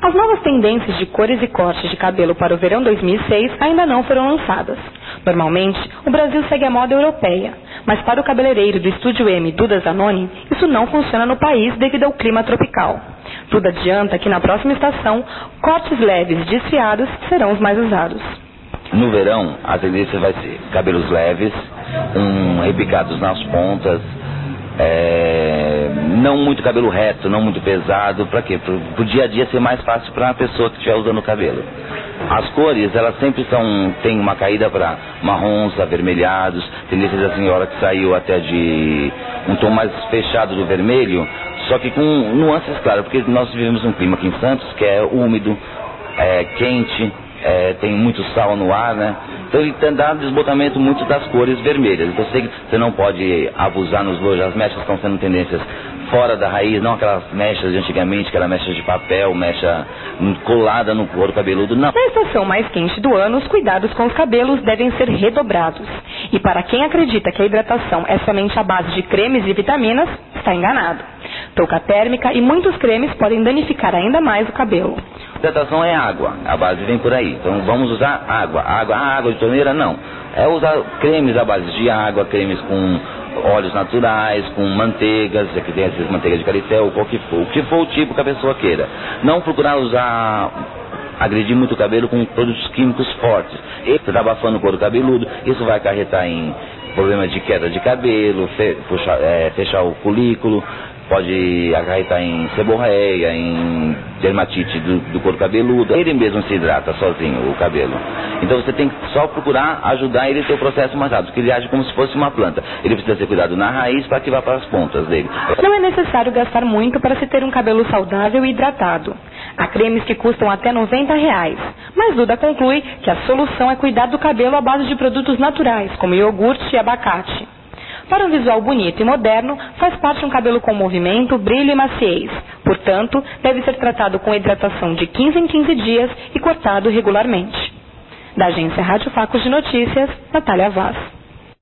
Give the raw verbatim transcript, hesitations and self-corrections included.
As novas tendências de cores e cortes de cabelo para o verão dois mil e seis ainda não foram lançadas. Normalmente, o Brasil segue a moda europeia, mas para o cabeleireiro do Estúdio M, Duda Zanoni, isso não funciona no país devido ao clima tropical. Tudo adianta que na próxima estação, cortes leves e desfiados serão os mais usados. No verão, a tendência vai ser cabelos leves, um, repicados nas pontas, é, não muito cabelo reto, não muito pesado. Para quê? Para o dia a dia ser mais fácil para a pessoa que estiver usando o cabelo. As cores, elas sempre são, tem uma caída para marrons, avermelhados, tendências da senhora que saiu até de um tom mais fechado do vermelho, só que com nuances claras, porque nós vivemos um clima aqui em Santos que é úmido, é quente, é, tem muito sal no ar, né? Então ele dá desbotamento muito das cores vermelhas. Então você, você não pode abusar nos lojos, as mechas estão sendo tendências fora da raiz, não aquelas mechas de antigamente, que era mecha de papel, mecha colada no couro cabeludo, não. Na estação mais quente do ano, os cuidados com os cabelos devem ser redobrados. E para quem acredita que a hidratação é somente à base de cremes e vitaminas, está enganado. Touca térmica e muitos cremes podem danificar ainda mais o cabelo. Hidratação é água, a base vem por aí. Então vamos usar água. Água, ah, água de torneira não. É usar cremes à base de água, cremes com óleos naturais, com manteigas, aqui tem essas manteigas de caricel, o que for, o que for o tipo que a pessoa queira. Não procurar usar, agredir muito o cabelo com produtos químicos fortes. E você está abafando o couro cabeludo, isso vai acarretar em problemas de queda de cabelo, fe, puxar, é, fechar o folículo, pode acarretar em seborreia, em dermatite do, do couro cabeludo. Ele mesmo se hidrata sozinho, o cabelo. Então você tem que só procurar ajudar ele a ter o processo mais rápido, porque ele age como se fosse uma planta. Ele precisa ser cuidado na raiz para que vá para as pontas dele. Não é necessário gastar muito para se ter um cabelo saudável e hidratado. Há cremes que custam até noventa reais. Mas Duda conclui que a solução é cuidar do cabelo à base de produtos naturais, como iogurte e abacate. Para um visual bonito e moderno, faz parte um cabelo com movimento, brilho e maciez. Portanto, deve ser tratado com hidratação de quinze em quinze dias e cortado regularmente. Da agência Rádio Facos de Notícias, Natália Vaz.